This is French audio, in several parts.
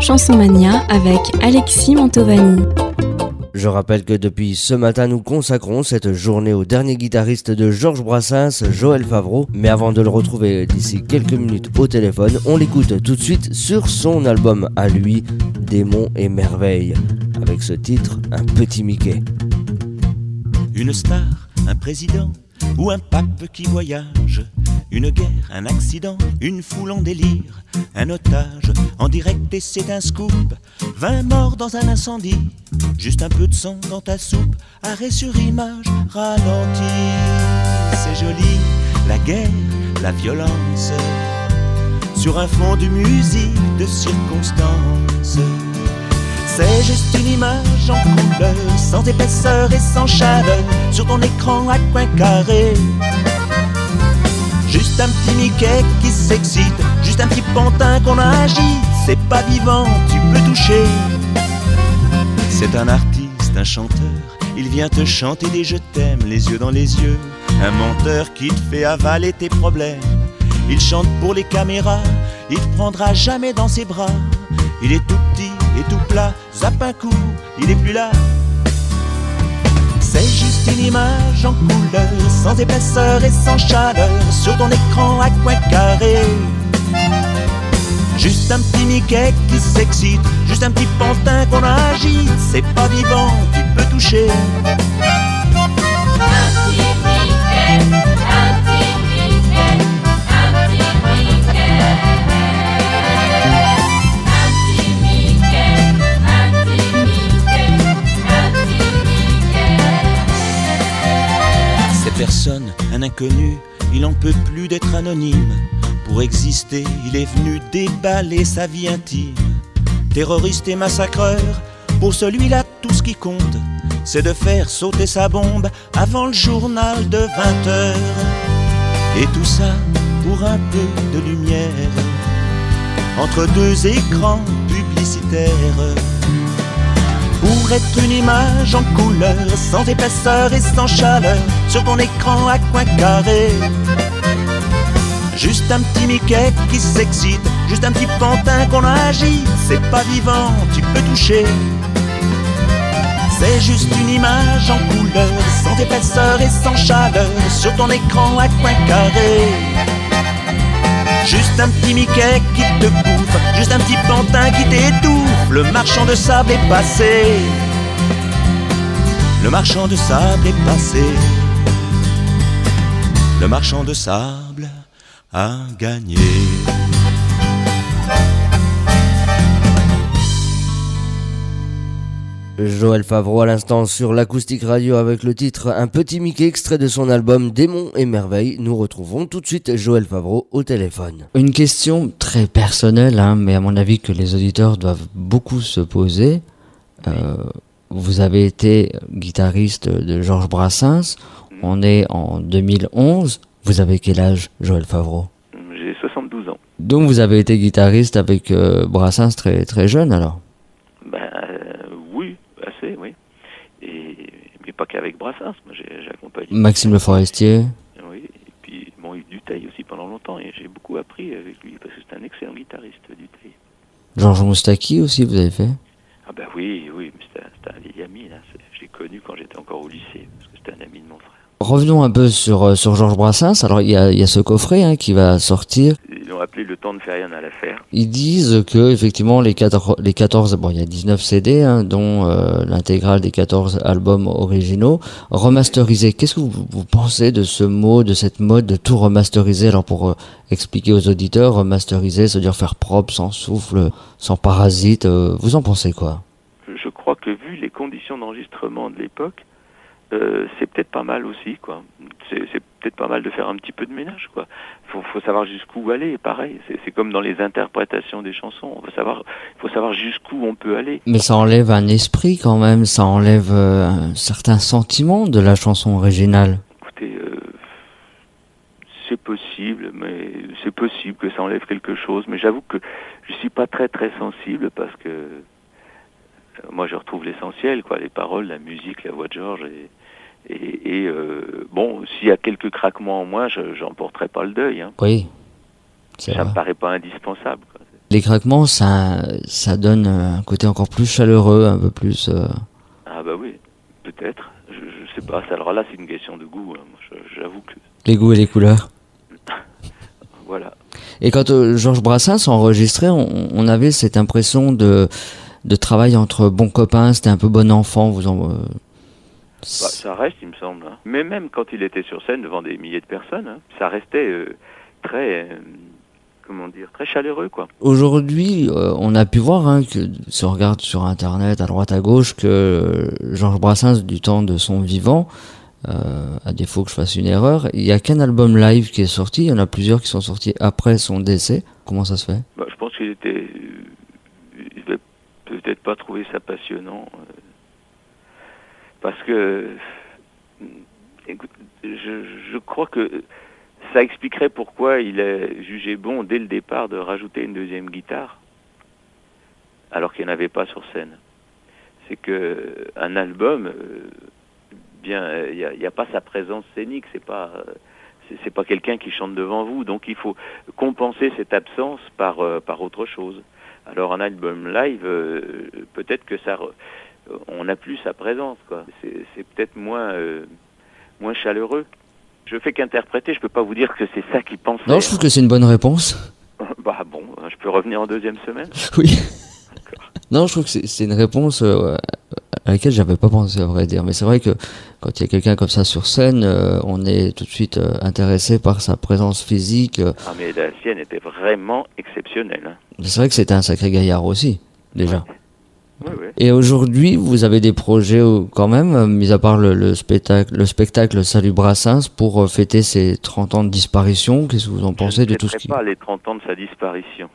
Chanson Mania avec Alexis Mantovani. Je rappelle que depuis ce matin, nous consacrons cette journée au dernier guitariste de Georges Brassens, Joël Favreau. Mais avant de le retrouver d'ici quelques minutes au téléphone, on l'écoute tout de suite sur son album à lui, Démons et Merveilles, avec ce titre, Un petit Mickey. Une star, un président ou un pape qui voyage, une guerre, un accident, une foule en délire, un otage en direct et c'est un scoop, 20 morts dans un incendie, juste un peu de sang dans ta soupe, arrêt sur image, ralenti. C'est joli, la guerre, la violence, sur un fond de musique, de circonstances. C'est juste une image en couleur, sans épaisseur et sans chaleur, sur ton écran à coin carré. Juste un petit Mickey qui s'excite, juste un petit pantin qu'on agite. C'est pas vivant, tu peux toucher. C'est un artiste, un chanteur, il vient te chanter des je t'aime, les yeux dans les yeux. Un menteur qui te fait avaler tes problèmes. Il chante pour les caméras, il te prendra jamais dans ses bras. Il est tout petit et tout plat, zappe un coup, il est plus là. C'est juste une image en couleur, sans épaisseur et sans chaleur, sur ton écran à coin carré. Juste un petit Mickey qui s'excite, juste un petit pantin qu'on agite. C'est pas vivant, tu peux toucher. Personne, un inconnu, il en peut plus d'être anonyme. Pour exister, il est venu déballer sa vie intime. Terroriste et massacreur, pour celui-là tout ce qui compte, c'est de faire sauter sa bombe avant le journal de 20h. Et tout ça pour un peu de lumière, entre deux écrans publicitaires. Pour être une image en couleur, sans épaisseur et sans chaleur, sur ton écran à coin carré. Juste un petit Mickey qui s'excite, juste un petit pantin qu'on agite. C'est pas vivant, tu peux toucher. C'est juste une image en couleur, sans épaisseur et sans chaleur, sur ton écran à coin carré. Juste un petit Mickey qui te bouffe, juste un petit pantin qui t'étouffe. Le marchand de sable est passé. Le marchand de sable est passé. Le marchand de sable a gagné. Joël Favreau à l'instant sur l'Acoustique Radio avec le titre Un petit Mickey, extrait de son album Démons et Merveilles. Nous retrouvons tout de suite Joël Favreau au téléphone. Une question très personnelle, mais à mon avis que les auditeurs doivent beaucoup se poser. Vous avez été guitariste de Georges Brassens. On est en 2011. Vous avez quel âge, Joël Favreau ? J'ai 72 ans. Donc vous avez été guitariste avec Brassens très, très jeune alors ? Oui, assez, oui. Mais pas qu'avec Brassens, moi j'ai accompagné... Maxime Le Forestier. Oui, et puis bon, Yves Dutheil aussi pendant longtemps, et j'ai beaucoup appris avec lui, parce que c'est un excellent guitariste, Dutheil. Georges Moustaki aussi, vous avez fait ? Ah ben oui, mais c'était un vieil ami, là. Je l'ai connu quand j'étais encore au lycée, parce que c'était un ami de mon frère. Revenons un peu sur Georges Brassens. Alors il y a ce coffret qui va sortir. Ils l'ont appelé Le temps ne fait rien à l'affaire. Ils disent que effectivement les 14 bon il y a 19 CD dont l'intégrale des 14 albums originaux remasterisés. Qu'est-ce que vous pensez de ce mot, de cette mode de tout remasteriser? Alors pour expliquer aux auditeurs, remasteriser, c'est-à-dire faire propre, sans souffle, sans parasite. Vous en pensez quoi? Je crois que vu les conditions d'enregistrement de l'époque, c'est peut-être pas mal aussi, quoi. C'est peut-être pas mal de faire un petit peu de ménage, quoi. Faut savoir jusqu'où aller, pareil. C'est comme dans les interprétations des chansons. Faut savoir jusqu'où on peut aller. Mais ça enlève un esprit quand même, ça enlève un certain sentiment de la chanson originale. Écoutez, c'est possible que ça enlève quelque chose, mais j'avoue que je suis pas très très sensible parce que moi je retrouve l'essentiel, quoi, les paroles, la musique, la voix de Georges et bon, s'il y a quelques craquements en moins, j'en porterai pas le deuil. Oui, ça me paraît pas indispensable, quoi. Les craquements, ça donne un côté encore plus chaleureux, un peu plus... Ah bah oui, peut-être. Je sais pas. Alors là, c'est une question de goût. Hein. Moi, j'avoue que... Les goûts et les couleurs. Voilà. Et quand Georges Brassens enregistrait, on avait cette impression de travail entre bons copains, c'était un peu bon enfant. Ça reste, il me semble. Hein. Mais même quand il était sur scène devant des milliers de personnes, hein, ça restait très... très chaleureux, quoi. Aujourd'hui, on a pu voir, hein, que si on regarde sur Internet, à droite à gauche, que Georges Brassens, du temps de son vivant, à défaut que je fasse une erreur, il n'y a qu'un album live qui est sorti, il y en a plusieurs qui sont sortis après son décès. Comment ça se fait ? Je pense qu'il il devait peut-être pas trouver ça passionnant, parce que, écoute, je crois que ça expliquerait pourquoi il a jugé bon dès le départ de rajouter une deuxième guitare, alors qu'il n'y en avait pas sur scène. C'est que un album, il n'y a pas sa présence scénique, c'est pas quelqu'un qui chante devant vous, donc il faut compenser cette absence par autre chose. Alors un album live, peut-être que on n'a plus sa présence, quoi. C'est peut-être moins chaleureux. Je fais qu'interpréter, je peux pas vous dire que c'est ça qu'il pensait. Non, je trouve que c'est une bonne réponse. Bah bon, je peux revenir en deuxième semaine. Oui. Non, je trouve que c'est une réponse à laquelle j'avais pas pensé, à vrai dire. Mais c'est vrai que quand il y a quelqu'un comme ça sur scène, on est tout de suite intéressé par sa présence physique. Ah mais la sienne était vraiment exceptionnelle. Hein. C'est vrai que c'était un sacré gaillard aussi, déjà. Ouais. Oui. Et aujourd'hui, vous avez des projets quand même, mis à part le spectacle Salut Brassens, pour fêter ses 30 ans de disparition. Qu'est-ce que vous en pensez de tout ce qui... Je ne fêterai pas les 30 ans de sa disparition.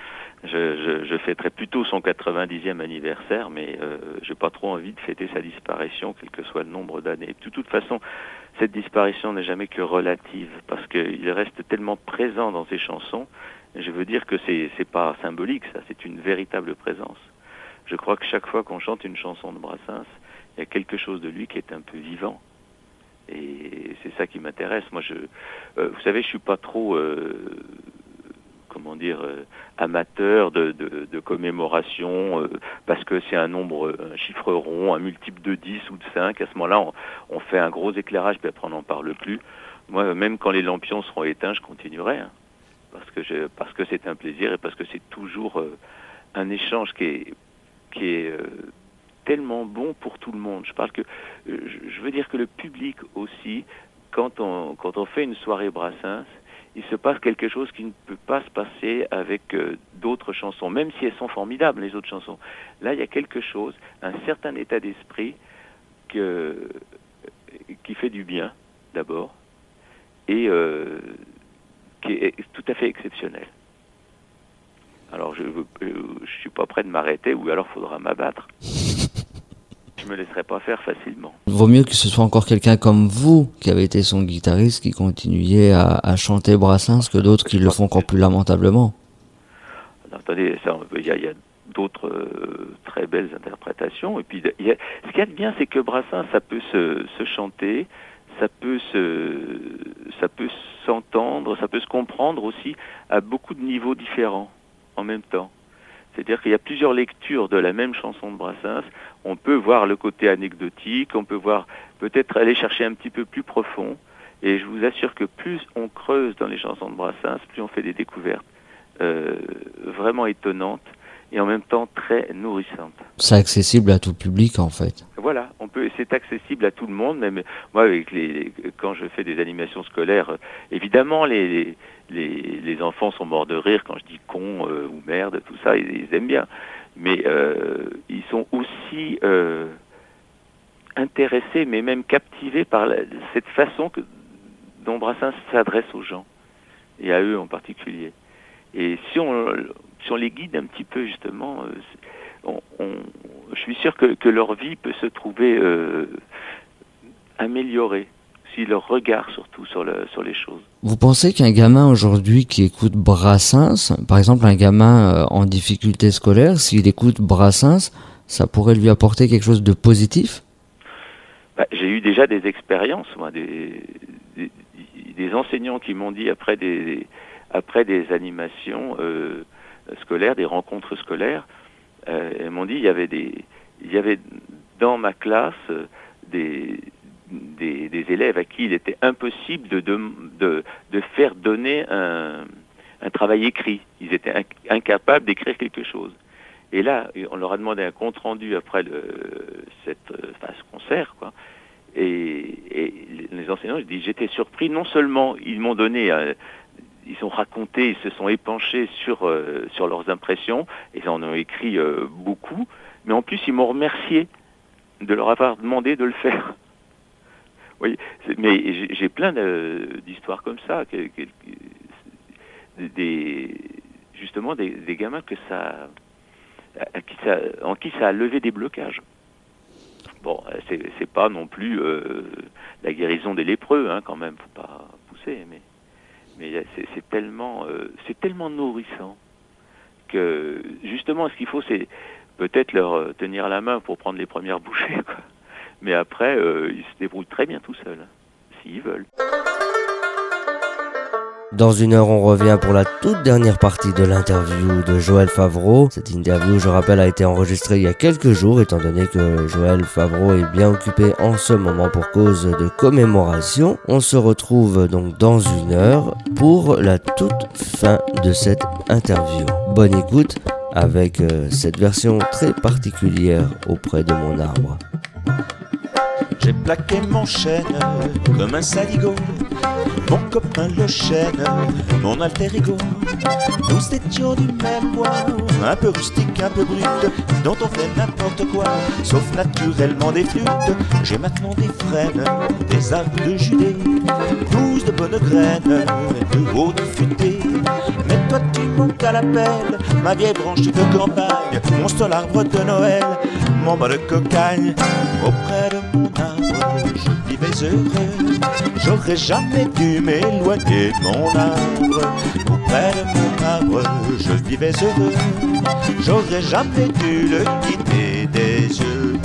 Je fêterai plutôt son 90e anniversaire, mais j'ai pas trop envie de fêter sa disparition, quel que soit le nombre d'années. De toute façon, cette disparition n'est jamais que relative, parce qu'il reste tellement présent dans ses chansons. Je veux dire que c'est pas symbolique, ça, c'est une véritable présence. Je crois que chaque fois qu'on chante une chanson de Brassens, il y a quelque chose de lui qui est un peu vivant. Et c'est ça qui m'intéresse. Moi, vous savez, je suis pas trop, amateur de commémoration, parce que c'est un chiffre rond, un multiple de 10 ou de 5. À ce moment-là, on fait un gros éclairage, puis après on n'en parle plus. Moi, même quand les lampions seront éteints, je continuerai, hein, parce que c'est un plaisir et parce que c'est toujours un échange qui est tellement bon pour tout le monde. Je veux dire que le public aussi, quand on fait une soirée Brassens, il se passe quelque chose qui ne peut pas se passer avec d'autres chansons, même si elles sont formidables, les autres chansons. Là, il y a quelque chose, un certain état d'esprit qui fait du bien, d'abord, et qui est tout à fait exceptionnel. Alors, je suis pas prêt de m'arrêter, ou alors il faudra m'abattre. Je me laisserai pas faire facilement. Vaut mieux que ce soit encore quelqu'un comme vous, qui avait été son guitariste, qui continuait à chanter Brassens, que d'autres qui le font encore plus lamentablement. Alors, attendez, il y a d'autres très belles interprétations. Et puis, ce qu'il y a de bien, c'est que Brassens, ça peut se chanter, ça peut s'entendre, ça peut se comprendre aussi à beaucoup de niveaux différents en même temps. C'est-à-dire qu'il y a plusieurs lectures de la même chanson de Brassens. On peut voir le côté anecdotique, on peut voir peut-être aller chercher un petit peu plus profond. Et je vous assure que plus on creuse dans les chansons de Brassens, plus on fait des découvertes vraiment étonnantes et en même temps très nourrissantes. C'est accessible à tout public, en fait. Voilà, c'est accessible à tout le monde. Même moi, quand je fais des animations scolaires, évidemment, les enfants sont morts de rire quand je dis con ou merde, tout ça, ils aiment bien. Mais ils sont aussi intéressés, mais même captivés par cette façon dont Brassens s'adresse aux gens, et à eux en particulier. Et si on les guide un petit peu, justement, je suis sûr que leur vie peut se trouver améliorée, si leur regard surtout sur les choses. Vous pensez qu'un gamin aujourd'hui qui écoute Brassens, par exemple un gamin en difficulté scolaire, s'il écoute Brassens, ça pourrait lui apporter quelque chose de positif ? J'ai eu déjà des expériences, moi, des enseignants qui m'ont dit après des animations, scolaires, des rencontres scolaires. Elles m'ont dit il y avait dans ma classe des élèves à qui il était impossible de faire donner un travail écrit. Ils étaient incapables d'écrire quelque chose. Et là, on leur a demandé un compte-rendu après ce concert, quoi. Et les enseignants, je dis, j'étais surpris. Non seulement ils m'ont donné, ils ont raconté, ils se sont épanchés sur leurs impressions, et ils en ont écrit beaucoup, mais en plus ils m'ont remercié de leur avoir demandé de le faire. Oui, mais j'ai plein d'histoires comme ça, justement des gamins en qui ça a levé des blocages. Bon, c'est pas non plus la guérison des lépreux, hein, quand même, faut pas pousser, mais c'est tellement nourrissant que justement ce qu'il faut, c'est peut-être leur tenir la main pour prendre les premières bouchées, quoi. Mais après, ils se débrouillent très bien tout seuls, s'ils veulent. Dans une heure, on revient pour la toute dernière partie de l'interview de Joël Favreau. Cette interview, je rappelle, a été enregistrée il y a quelques jours, étant donné que Joël Favreau est bien occupé en ce moment pour cause de commémoration. On se retrouve donc dans une heure pour la toute fin de cette interview. Bonne écoute avec cette version très particulière auprès de mon arbre. J'ai plaqué mon chêne comme un saligo, mon copain le chêne, mon alter ego. Nous étions du même bois, un peu rustique, un peu brut, dont on fait n'importe quoi, sauf naturellement des flûtes. J'ai maintenant des frênes, des arbres de Judée, 12 de bonnes graines, de hautes futées. Mais toi tu montes à la pelle, ma vieille branche de campagne, mon seul arbre de Noël, mon bas de cocagne. Auprès de mon arbre, je vivais heureux, j'aurais jamais dû m'éloigner de mon arbre. Auprès de mon arbre, je vivais heureux, j'aurais jamais dû le quitter des yeux.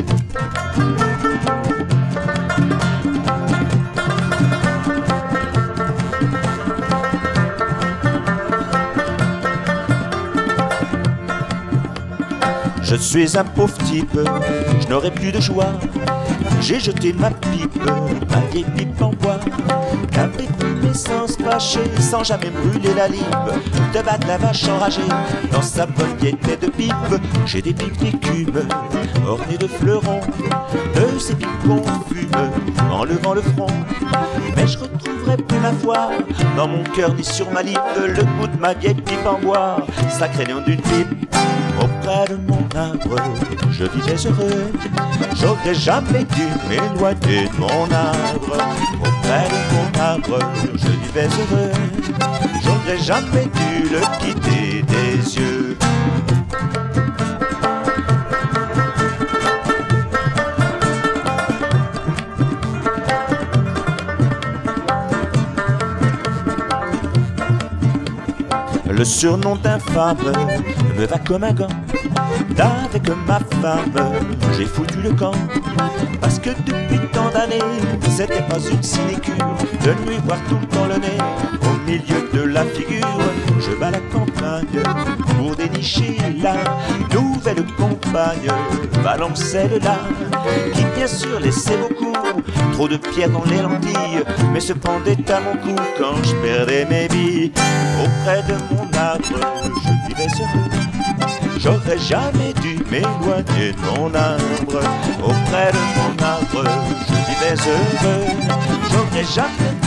Je suis un pauvre type, je n'aurai plus de joie. J'ai jeté ma pipe, ma vieille pipe en bois, qu'avec mes sens fâchés, sans jamais brûler la lippe, de battre la vache enragée dans sa bonne vieille tête de pipe. J'ai des pipes d'écume, ornées de fleurons, de ces pipes qu'on fume en levant le front. Mais je retrouverai plus ma foi dans mon cœur ni sur ma lippe, le goût de ma vieille pipe en bois, sacré nom d'une pipe. Auprès de mon arbre, je vivais heureux, j'aurais jamais dû m'éloigner de mon arbre. Auprès de mon arbre, je vivais heureux, j'aurais jamais dû le quitter des yeux. Le surnom d'infâme me va comme un gant. Avec ma femme, j'ai foutu le camp. Parce que depuis tant d'années, c'était pas une sinécure de lui voir tout le temps le nez au milieu de la figure. Je bats la campagne pour dénicher la nouvelle compagne, Balancelle-là, qui bien sûr laissait beaucoup trop de pierres dans les lentilles, mais se pendait à mon cou quand je perdais mes billes. Auprès de mon arbre, je vivais heureux, j'aurais jamais dû m'éloigner de mon arbre. Auprès de mon arbre, je vivais heureux, j'aurais jamais